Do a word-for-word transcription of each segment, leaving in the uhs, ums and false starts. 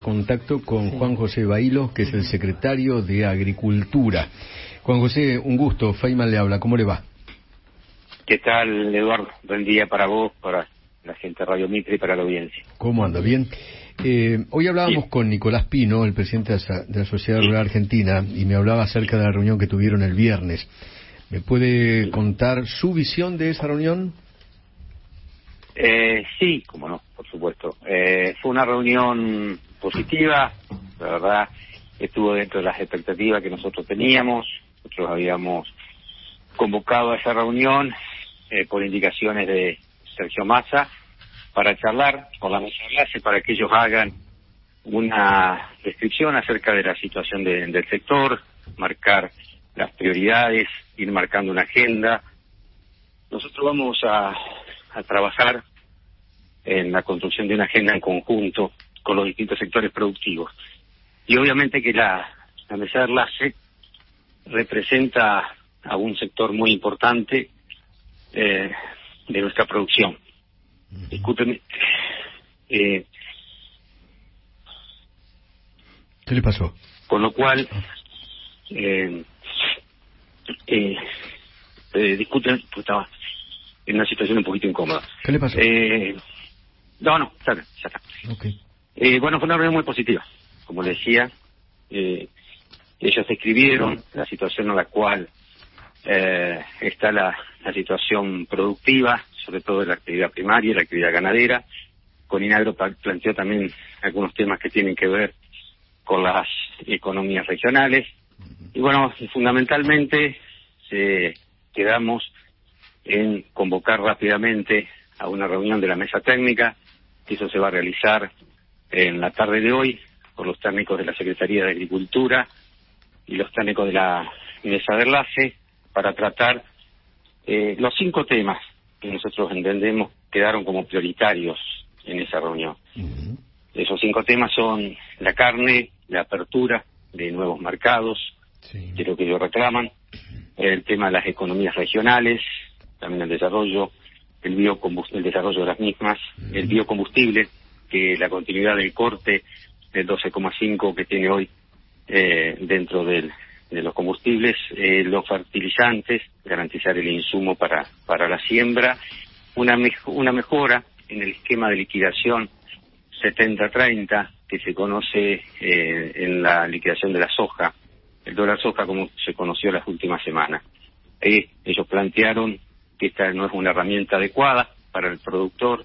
Contacto con Juan José Bailo, que es el secretario de Agricultura. Juan José, un gusto. Feynman le habla. ¿Cómo le va? ¿Qué tal, Eduardo? Buen día para vos, para la gente de Radio Mitre y para la audiencia. ¿Cómo anda? Bien. Eh, hoy hablábamos sí. con Nicolás Pino, el presidente de la Sociedad sí. Rural Argentina, y me hablaba acerca de la reunión que tuvieron el viernes. ¿Me puede contar su visión de esa reunión? Eh, sí, cómo no, por supuesto. Eh, fue una reunión positiva, la verdad, estuvo dentro de las expectativas que nosotros teníamos. Nosotros habíamos convocado a esa reunión eh, por indicaciones de Sergio Massa para charlar con la mesa de enlace, para que ellos hagan una descripción acerca de la situación de, del sector, marcar las prioridades, ir marcando una agenda. Nosotros vamos a, a trabajar en la construcción de una agenda en conjunto con los distintos sectores productivos. Y obviamente que la, la mesa de enlace representa a un sector muy importante eh, de nuestra producción. Discúlpeme. Eh, ¿Qué le pasó? Con lo cual, eh, eh, eh, discuten, pues estaba en una situación un poquito incómoda. ¿Qué le pasó? Eh, no, no, ya, ya está. Okay. Eh, bueno, fue una reunión muy positiva. Como le decía, eh, ellos describieron la situación en la cual eh, está la, la situación productiva, sobre todo de la actividad primaria y la actividad ganadera. Coninagro planteó también algunos temas que tienen que ver con las economías regionales. Y bueno, fundamentalmente eh, quedamos en convocar rápidamente a una reunión de la mesa técnica, que eso se va a realizar en la tarde de hoy por los técnicos de la Secretaría de Agricultura y los técnicos de la mesa de enlace, para tratar eh, los cinco temas que nosotros entendemos quedaron como prioritarios en esa reunión. Uh-huh. Esos cinco temas son la carne, la apertura de nuevos mercados, sí. que es lo que ellos reclaman, el tema de las economías regionales, también el desarrollo, el biocombustible, el desarrollo de las mismas, uh-huh. el biocombustible, que la continuidad del corte del doce coma cinco que tiene hoy eh, dentro del, de los combustibles, eh, los fertilizantes, garantizar el insumo para para la siembra, una, mejo, una mejora en el esquema de liquidación setenta treinta que se conoce eh, en la liquidación de la soja, el dólar soja como se conoció las últimas semanas. Eh, ellos plantearon que esta no es una herramienta adecuada para el productor,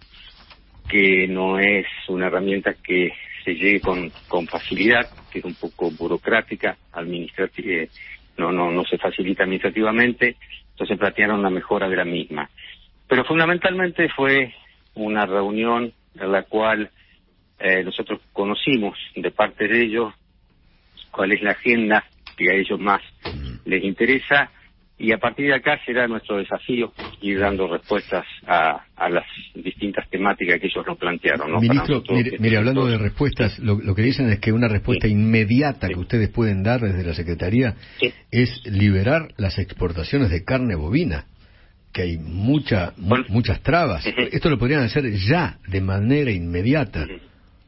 que no es una herramienta que se llegue con, con facilidad, que es un poco burocrática, administrativa, eh, no, no, no se facilita administrativamente, entonces plantearon una mejora de la misma. Pero fundamentalmente fue una reunión en la cual eh, nosotros conocimos de parte de ellos cuál es la agenda que a ellos más les interesa, y a partir de acá será nuestro desafío ir dando respuestas a, a las distintas temáticas que ellos nos plantearon, ¿no? Ministro, mire, mire hablando de respuestas, lo, lo que dicen es que una respuesta sí. inmediata sí. que ustedes pueden dar desde la Secretaría sí. es liberar las exportaciones de carne bovina, que hay mucha, bueno, muchas trabas. Uh-huh. Esto lo podrían hacer ya, de manera inmediata. Uh-huh.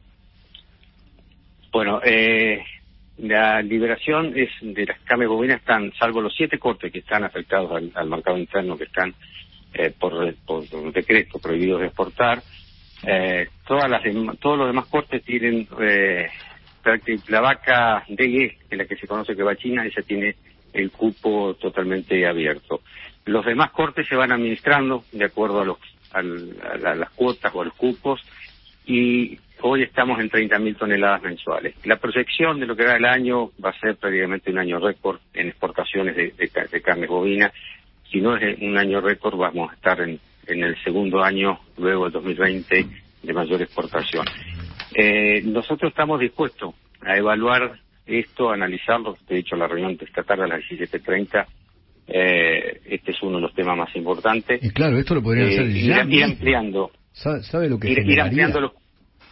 Bueno, eh... la liberación es de las carnes bovinas, están, salvo los siete cortes que están afectados al, al mercado interno, que están eh, por, por decreto prohibidos de exportar, eh, todas las dem- todos los demás cortes tienen, eh, la vaca D E, que es la que se conoce que va a China, esa tiene el cupo totalmente abierto. Los demás cortes se van administrando de acuerdo a, los, al, a, la, a las cuotas o a los cupos, y hoy estamos en treinta mil toneladas mensuales. La proyección de lo que da el año va a ser prácticamente un año récord en exportaciones de, de, de carne bovina. Si no es un año récord, vamos a estar en, en el segundo año, luego del dos mil veinte, de mayor exportación. Eh, nosotros estamos dispuestos a evaluar esto, a analizarlo. De hecho, la reunión de esta tarde a las diecisiete treinta, eh, este es uno de los temas más importantes. Y claro, esto lo podrían hacer eh, ya. Ir, ir ampliando. ¿Sabe, sabe lo que ir, ir ampliando los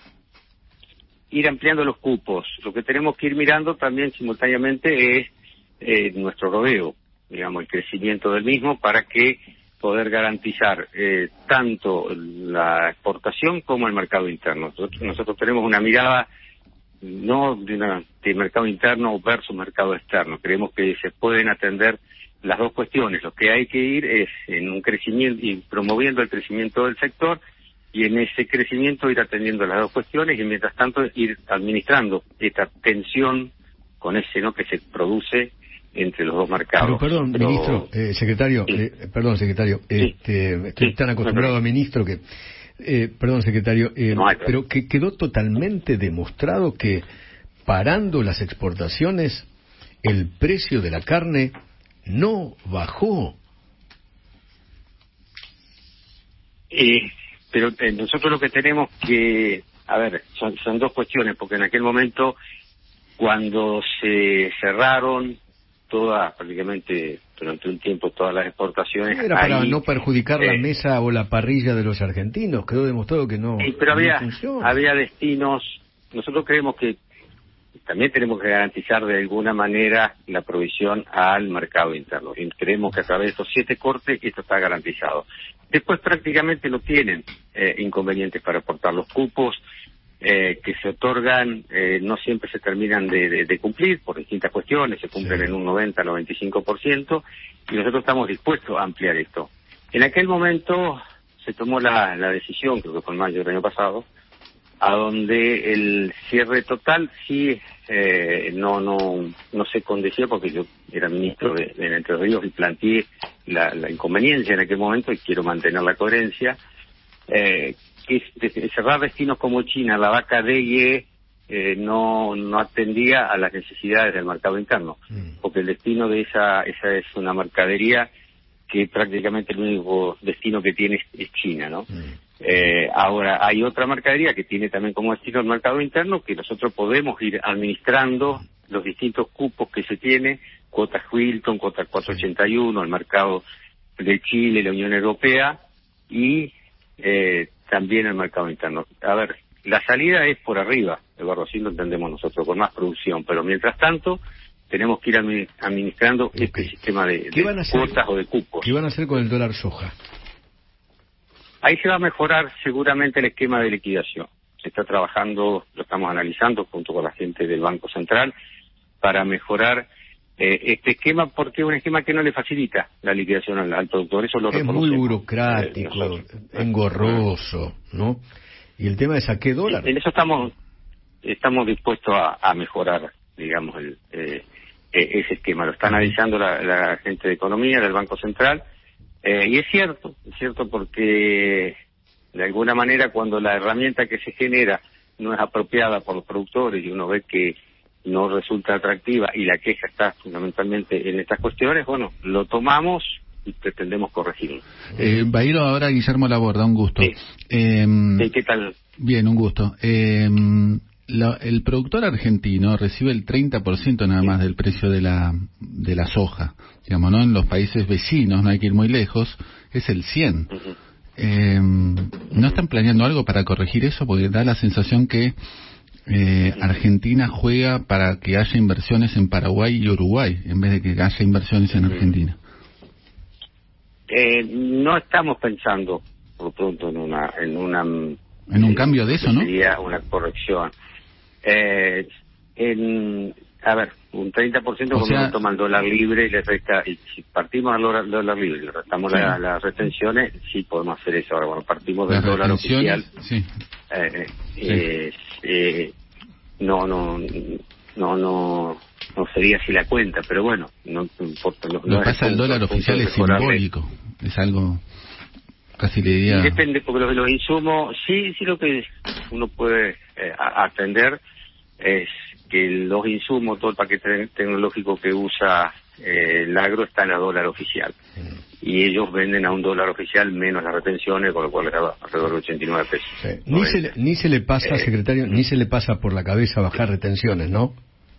ir ampliando los cupos. Lo que tenemos que ir mirando también simultáneamente es eh, nuestro rodeo, digamos, el crecimiento del mismo, para que poder garantizar eh, tanto la exportación como el mercado interno. Nosotros, nosotros tenemos una mirada no de, una, de mercado interno versus mercado externo. Creemos que se pueden atender las dos cuestiones. Lo que hay que ir es en un crecimiento y promoviendo el crecimiento del sector, y en ese crecimiento ir atendiendo las dos cuestiones, y mientras tanto ir administrando esta tensión con ese no que se produce entre los dos mercados. Pero perdón, Pero... ministro, eh, secretario, sí. eh, perdón, secretario, sí. este, estoy sí. tan acostumbrado no, a ministro que, eh, perdón, secretario, eh, no pero que quedó totalmente demostrado que parando las exportaciones, el precio de la carne no bajó. Eh, pero eh, nosotros lo que tenemos que, a ver, son, son dos cuestiones, porque en aquel momento, cuando se cerraron todas, prácticamente durante un tiempo, todas las exportaciones. Era para ahí, no perjudicar eh, la mesa o la parrilla de los argentinos, quedó demostrado que no. Sí, pero había, no había destinos. Nosotros creemos que también tenemos que garantizar de alguna manera la provisión al mercado interno. Y creemos que a través de estos siete cortes esto está garantizado. Después prácticamente no tienen eh, inconvenientes para aportar los cupos. Eh, que se otorgan eh, no siempre se terminan de, de, de cumplir por distintas cuestiones, se cumplen sí. en un noventa, noventa y cinco por ciento, y nosotros estamos dispuestos a ampliar esto. En aquel momento se tomó la, la decisión, creo que fue en mayo del año pasado, a donde el cierre total sí eh, no no no se condecía, porque yo era ministro de, de Entre Ríos y planteé la, la inconveniencia en aquel momento, y quiero mantener la coherencia, eh, que de cerrar destinos como China, la vaca Deye eh, no no atendía a las necesidades del mercado interno, mm. porque el destino de esa esa es una mercadería que prácticamente el único destino que tiene es, es China, ¿no? Mm. Eh, ahora hay otra mercadería que tiene también como destino el mercado interno, que nosotros podemos ir administrando los distintos cupos que se tiene, cuotas Wilton, cuotas cuatrocientos ochenta y uno, el mercado de Chile, la Unión Europea, y eh, también el mercado interno. A ver, la salida es por arriba, Eduardo, así lo entendemos nosotros, con más producción, pero mientras tanto tenemos que ir administrando okay. este sistema de, de cuotas o de cupos. ¿Qué van a hacer con el dólar soja? Ahí se va a mejorar seguramente el esquema de liquidación. Se está trabajando, lo estamos analizando junto con la gente del Banco Central para mejorar Eh, este esquema, porque es un esquema que no le facilita la liquidación al, al productor, eso lo reconocemos. Es muy burocrático, eh, engorroso, ¿no? Y el tema es a qué dólar. En eso estamos estamos dispuestos a, a mejorar, digamos, el, eh, ese esquema. Lo está analizando la, la gente de Economía del Banco Central, eh, y es cierto, es cierto porque de alguna manera cuando la herramienta que se genera no es apropiada por los productores y uno ve que no resulta atractiva y la queja está fundamentalmente en estas cuestiones, bueno, lo tomamos y pretendemos corregirlo. Eh, va a ir ahora Guillermo Laborda, un gusto. Sí. Eh, sí, ¿qué tal? Bien, un gusto. Eh, la, el productor argentino recibe el treinta por ciento nada más del precio de la de la soja, digamos, ¿no? En los países vecinos, no hay que ir muy lejos, es el cien por ciento. Uh-huh. eh, ¿No están planeando algo para corregir eso? Porque da la sensación que Eh, Argentina juega para que haya inversiones en Paraguay y Uruguay en vez de que haya inversiones en Argentina. Eh, no estamos pensando por lo pronto en una en una en un eh, cambio de eso, ¿no? Sería una corrección. Eh, en a ver, un treinta por ciento cuando uno toma el dólar libre y le resta, y si partimos al dólar, dólar libre y le restamos sí. las la retenciones, sí podemos hacer eso. Ahora, bueno, partimos del dólar oficial. Sí. Eh, sí. eh, eh, no no no no no sería así la cuenta, pero bueno, no importa. No, lo que pasa, el dólar oficial es simbólico, es algo casi le diría. Y depende, porque los, los insumos, sí, sí lo que uno puede eh, atender es que los insumos, todo el paquete tecnológico que usa eh, el agro está en el dólar oficial. Y ellos venden a un dólar oficial menos las retenciones, con lo cual era alrededor de ochenta y nueve pesos. Sí. Ni, se le, ni se le pasa, eh, secretario, ni se le pasa por la cabeza bajar retenciones, ¿no?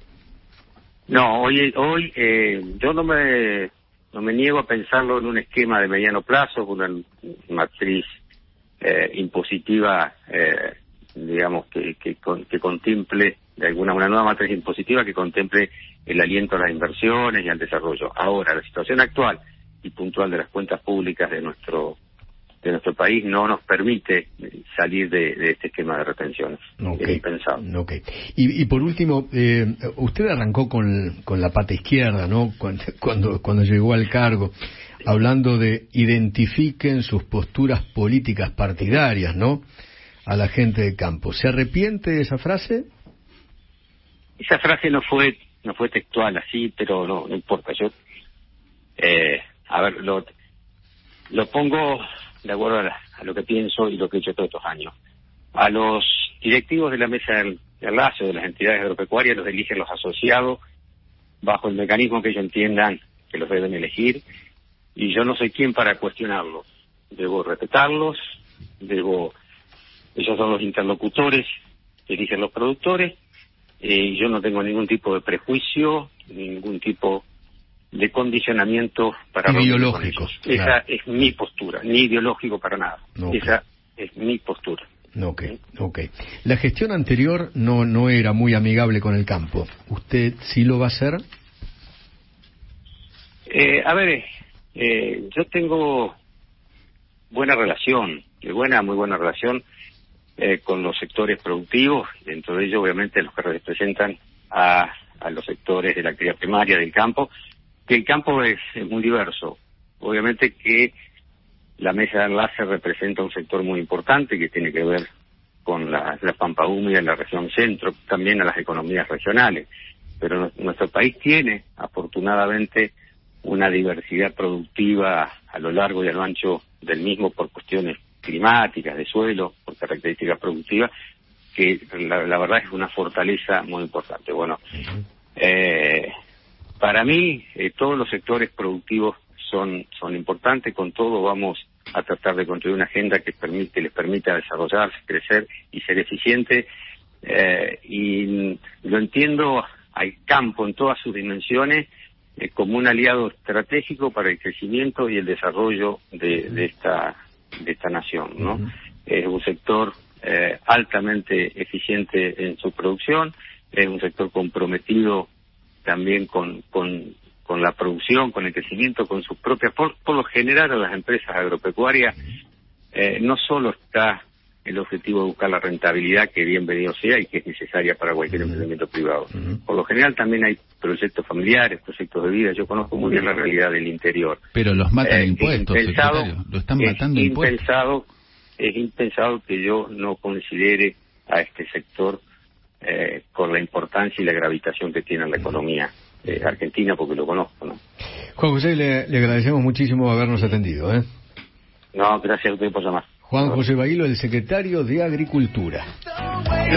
No, hoy hoy eh, yo no me no me niego a pensarlo en un esquema de mediano plazo, con una matriz eh, impositiva, eh, digamos, que, que, que contemple de alguna una nueva matriz impositiva que contemple el aliento a las inversiones y al desarrollo. Ahora, la situación actual y puntual de las cuentas públicas de nuestro de nuestro país no nos permite salir de, de este esquema de retenciones. Okay. Es impensable. Okay. Y, y por último, eh, usted arrancó con, con la pata izquierda, ¿no? Cuando, cuando, cuando llegó al cargo, hablando de identifiquen sus posturas políticas partidarias, ¿no? A la gente de campo. ¿Se arrepiente de esa frase? Esa frase no fue no fue textual así, pero no, no importa. Yo, eh, a ver, lo, lo pongo de acuerdo a, la, a lo que pienso y lo que he hecho todos estos años. A los directivos de la mesa del, del lazo, de las entidades agropecuarias, los eligen los asociados bajo el mecanismo que ellos entiendan que los deben elegir, y yo no soy quien para cuestionarlos. Debo respetarlos, debo... Ellos son los interlocutores que eligen los productores, y yo no tengo ningún tipo de prejuicio, ningún tipo de condicionamiento para... Ideológico. Esa claro. Es mi postura, ni ideológico para nada. Okay. Esa es mi postura. Ok, ok. La gestión anterior no no era muy amigable con el campo. ¿Usted sí lo va a hacer? Eh, a ver, eh, yo tengo buena relación, buena, muy buena relación eh, con los sectores productivos, dentro de ellos obviamente los que representan a, a los sectores de la actividad primaria del campo, que el campo es, es muy diverso. Obviamente que la mesa de enlace representa un sector muy importante que tiene que ver con la, la pampa húmeda en la región centro, también a las economías regionales. Pero no, nuestro país tiene, afortunadamente, una diversidad productiva a lo largo y a lo ancho del mismo por cuestiones climáticas, de suelo, por características productivas, que la, la verdad es una fortaleza muy importante. Bueno, eh, para mí eh, todos los sectores productivos son son importantes. Con todo vamos a tratar de construir una agenda que permite les permita desarrollarse, crecer y ser eficiente, eh, y lo entiendo al campo en todas sus dimensiones eh, como un aliado estratégico para el crecimiento y el desarrollo de, de esta de esta nación, ¿no? Uh-huh. Es un sector eh, altamente eficiente en su producción, es un sector comprometido también con con con la producción, con el crecimiento, con sus propias... Por, por lo general, a las empresas agropecuarias eh, no solo está el objetivo de buscar la rentabilidad, que bienvenido sea y que es necesaria para cualquier uh-huh. emprendimiento privado. Uh-huh. Por lo general también hay proyectos familiares, proyectos de vida. Yo conozco muy bien la realidad del interior. Pero los matan eh, impuestos, impensado, lo están matando es impuestos. Impensado, es impensado que yo no considere a este sector eh, con la importancia y la gravitación que tiene en la economía Eh, Argentina, porque lo conozco, ¿no? Juan José, le, le agradecemos muchísimo habernos atendido, ¿eh? No, gracias a usted por llamar. Juan José Bailo, el secretario de Agricultura.